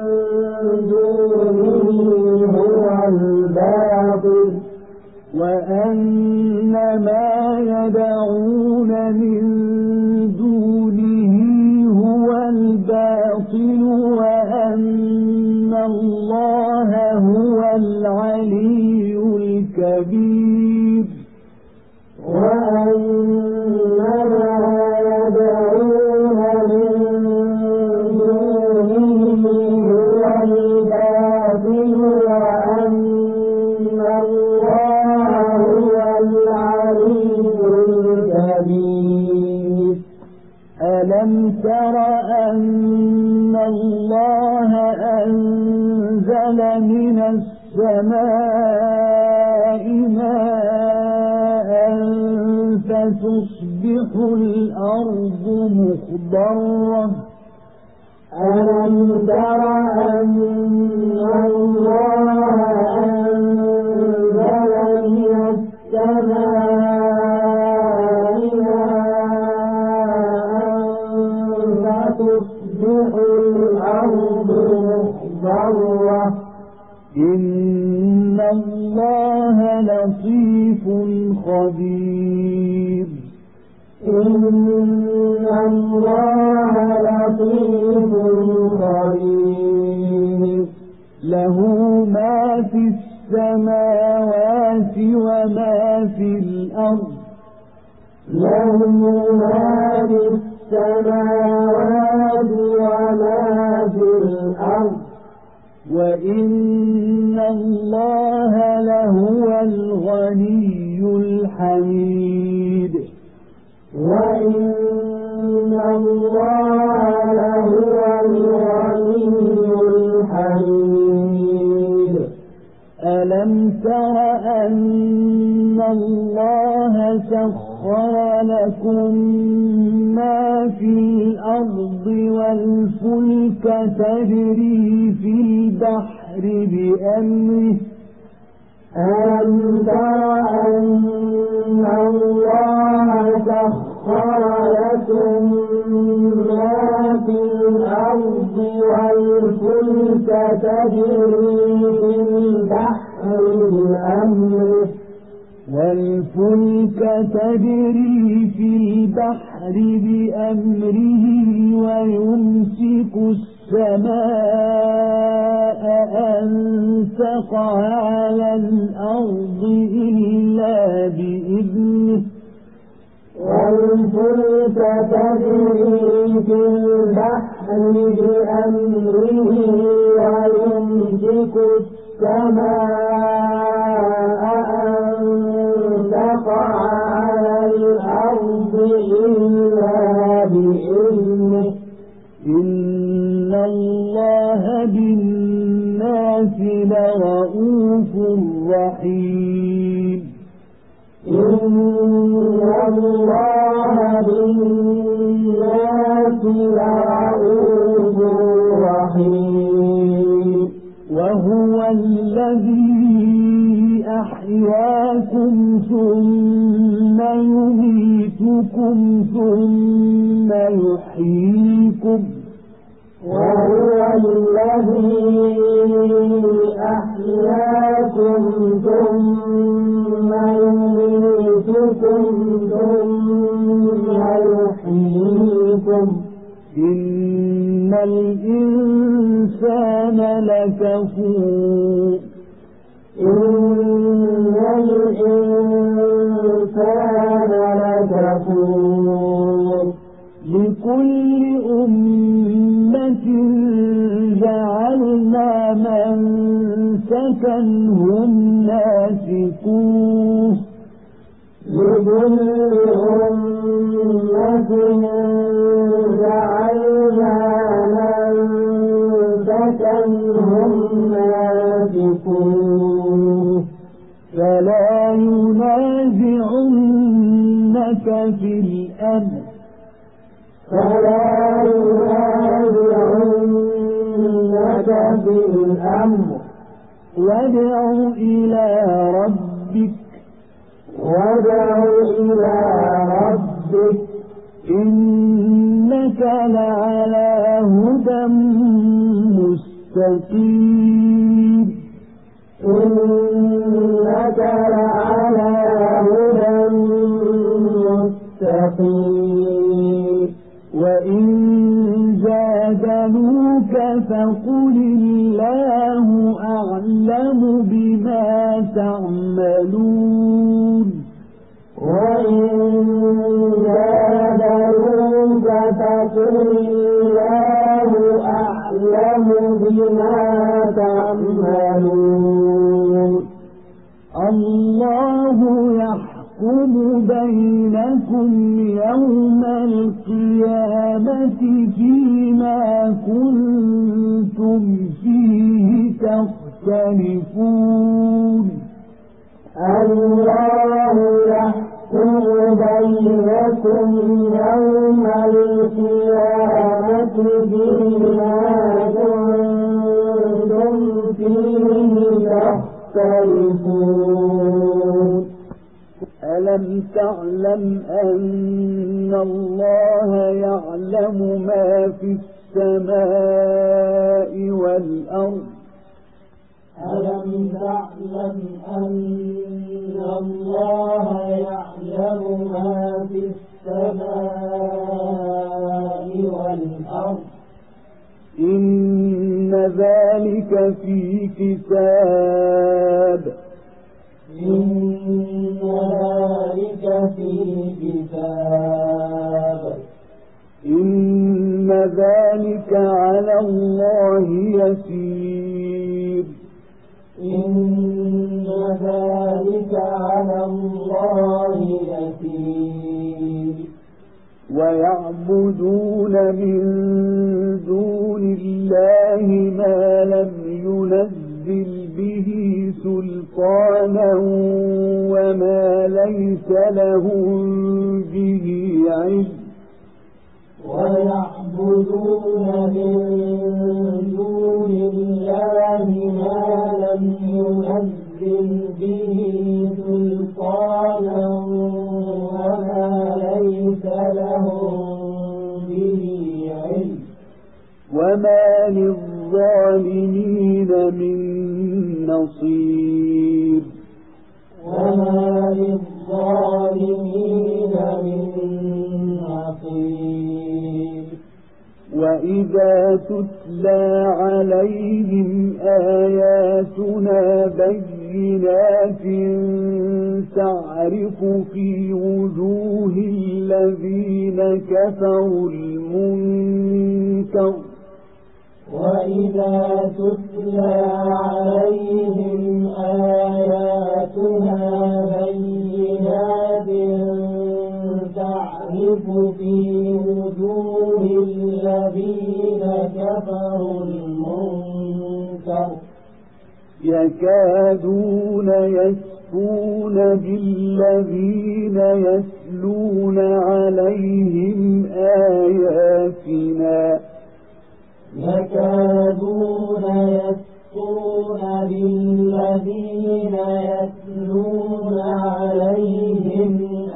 دونه هو الباطل وأن ما يدعون من دونه هو الباطل وأن الله هو العلي الكبير وأن ما يدعون من دونه هو الباطل وأن الله هو العلي الكبير ألم تر أن الله أنزل من السماء ماء فتصبح الأرض مخضرة ألم تر أن الله أنزل من السماء ماء فتصبح الأرض مخضرة إن الله الله لطيف خبير إن الله لطيف خبير له ما في السماوات وما في الأرض له ما في السماوات وما في الأرض وإن الله لهو الغني الحميد وإن الله لهو الغني الحميد ألم تر أن الله سخر لكم ما في الأرض والفلك تجري في البحر بأمره ألم تر أن الله سخر لكم ما في الأرض والفلك تجري في البحر بأمره والفلك تجري في البحر بأمره ويمسك السماء أن تقع على الأرض إلا بإذنه والفلك تجري في البحر بأمره ويمسك السماء أن تقع على الأرض إلا بإذنه إن الله بالناس لرؤوف رحيم إن الله بالناس لرؤوف رحيم وهو الذي أحياكم ثم يميتكم ثم يحييكم وهو الذي أحياكم ثم يميتكم ثم يحييكم إن الإنسان لكفور إن الإنسان لكفور لكل أمة جعلنا منسكا هم ناسكوه لكل أمة جعلنا منسكا هم ناسكوه فلا ينازعنك في الأمر فلا ينازعنك في الأمر وادع إلى ربك وادع إلى ربك إنك لعلى هدى مستقيم إنك لعلى هدى مستقيم وإن جادلوك فقل الله أعلم بما تعملون وإن جادلوك فقل الله أعلم بما تعملون الله يحكم بينكم يوم القيامة فيما كنتم فيه تختلفون الله يحكم بينكم يوم القيامة فيما كنتم فيه تختلفون ألم تعلم أن الله يعلم ما في السماء والأرض ألم تعلم أن الله يعلم ما في السماء والأرض إن ذلك في كتاب إن ذلك في كتاب إن ذلك على الله يسير إن ذلك على الله يسير ويعبدون من دون الله ما لم ينزل به سلطانا وما ليس لهم به علم ويعبدون من دون الله ما لم ينزل به سلطانا وما ليس لهم به علم وما للظالمين من نصير وما للظالمين من نصير وإذا تتلى عليهم آياتنا بينات تعرف في وجوه الذين كفروا المنكر وإذا تتلى عليهم آياتنا بينات تعرف في وجوه الذين كفروا المنكر يكادون يسقون بالذين يتلون عليهم آياتنا يكادون يسقون بالذين يتلون عليهم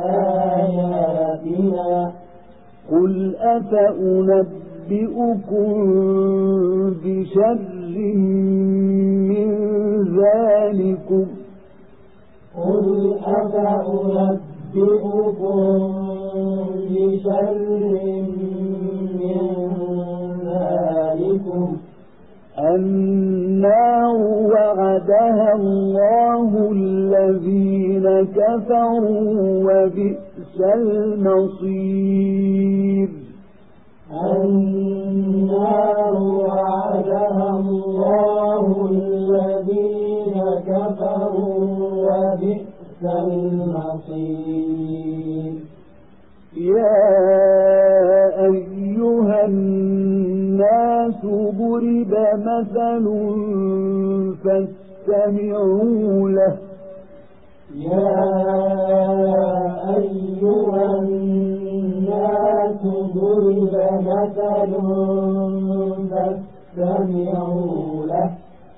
آياتنا قل أفأنبئكم بشر من ذلكم قل أفأنبئكم بشر من ذلكم النار وعدها الله الذين كفروا وبئس المصير النار وعدها الله الذين كفروا وبئس المصير يا أيها الناس ضرب مثل فاستمعوا له يا أيها الناس ضرب مثل فاستمعوا له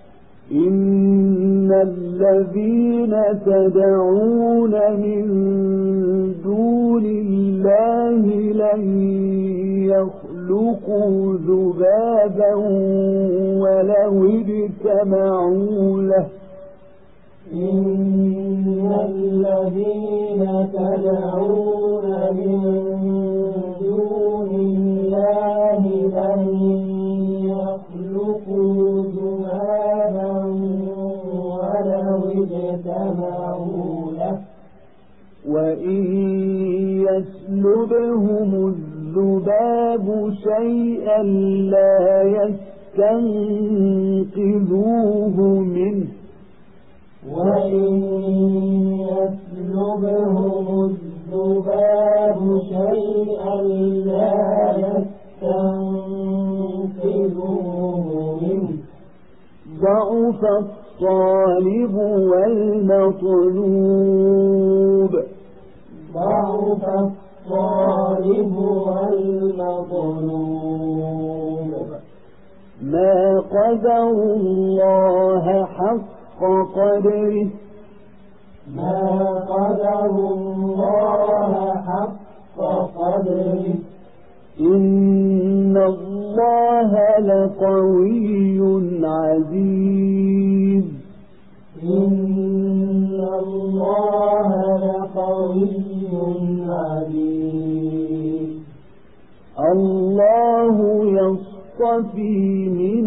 إن الذين تدعون من دون الله لن يخلقوا ذبابا ولو اجتمعوا له إن الذين تدعون من دون الله لن يخلقوا ذبابا ولو اجتمعوا له وإن يسلبهم الذباب شيئا لا يستنقذوه منه وإن يسلبهم الذباب شيئا لا يستنقذوه منه ضعف الطالب والمطلوب ضعف الطالب والمطلوب ما قدروا الله حق قدره ما قدروا الله حق قدره إن الله لقوي عزيز إن الله لقوي عزيز. الله يصطفي من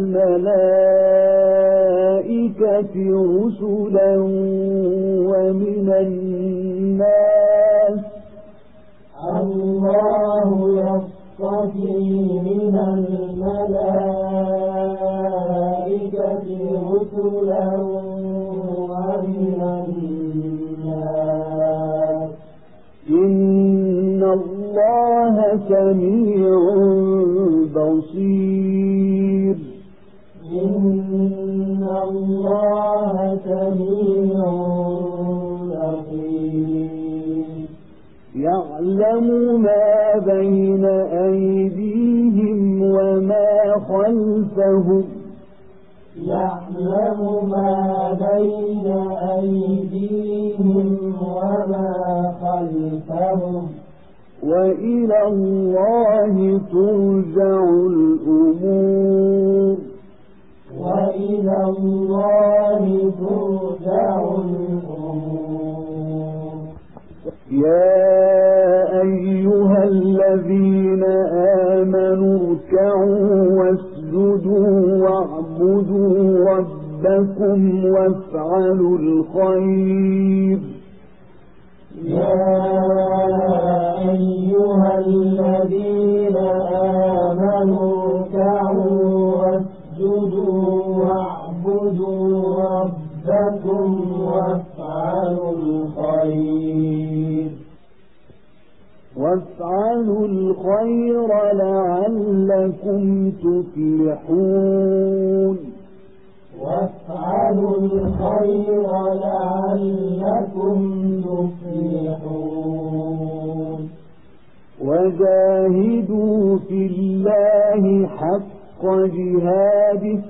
الملائكة رسلا ومن الناس. الله يصطفي من الملائكة رسلا ومن الناس. إن الله سميع بصير. إن الله سميع بصير. يعلم ما بين أيديهم وما خلفهم. يعلم ما بين أيديهم وما خلفهم. وإلى الله ترجع الأمور. وإلى الله ترجع الأمور. يا أيها الذين آمنوا اركعوا واسجدوا واعبدوا ربكم وافعلوا الخير. يا أيها الذين آمنوا اركعوا واسجدوا واعبدوا ربكم وافعلوا الخير. وافعلوا الخير لعلكم تفلحون. وافعلوا الخير لعلكم تفلحون. وجاهدوا في الله حق جهاده.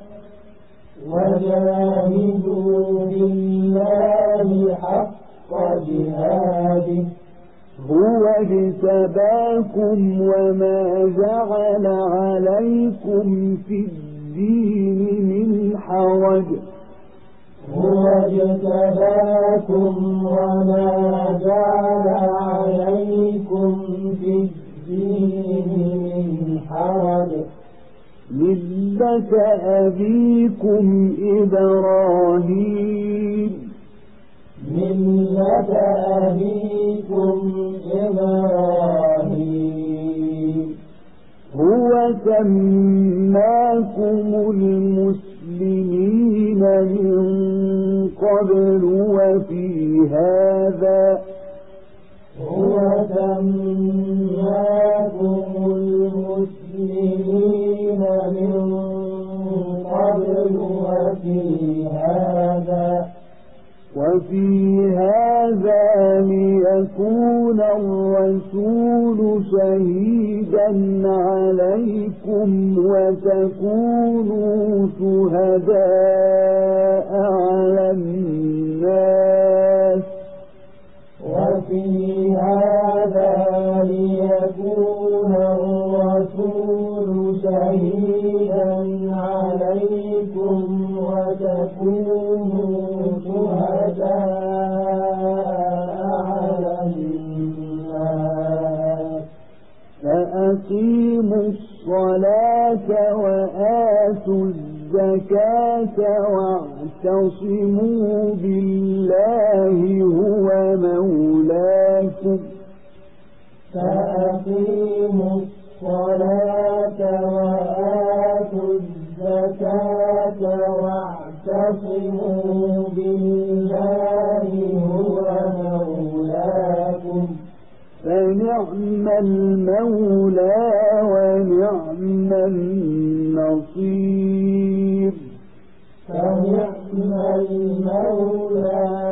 وجاهدوا في الله حق جهاده. هو اجتباكم وما جعل عليكم في الدين من حرج. هو اجتباكم وما جعل عليكم في الدين من حرج. ملة أبيكم إبراهيم. ملة أبيكم إبراهيم. هو سماكم المسلمين من قبل وفي هذا. هو سماكم المسلمين من قبل وفي هذا. وفي هذا ليكون الرسول شهيدا عليكم وتكونوا شهداء على الناس. وفي هذا ليكون الرسول شهيدا عليكم وتكونوا على الناس. فأقيموا الصلاة وآتوا الزكاة واعتصموا بالله هو مولاكم. فأقيموا الصلاة وآتوا الزكاة واعتصموا بالله هو مولاكم. فنعم المولى ونعم النصير. فنعم المولى